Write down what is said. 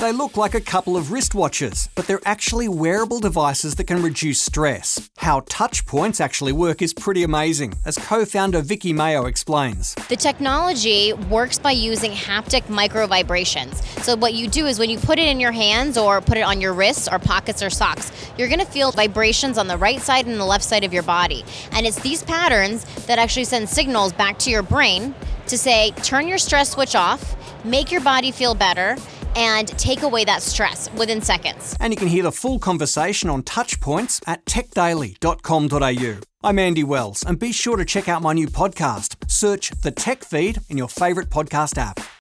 They look like a couple of wristwatches, but they're actually wearable devices that can reduce stress. How touch points actually work is pretty amazing, as co-founder Vicky Mayo explains. The technology works by using haptic micro vibrations. So what you do is when you put it in your hands or put it on your wrists or pockets or socks, you're going to feel vibrations on the right side and the left side of your body. And it's these patterns that actually send signals back to your brain to say, turn your stress switch off, make your body feel better, and take away that stress within seconds. And you can hear the full conversation on touch points at techdaily.com.au. I'm Andy Wells, and be sure to check out my new podcast. Search The Tech Feed in your favourite podcast app.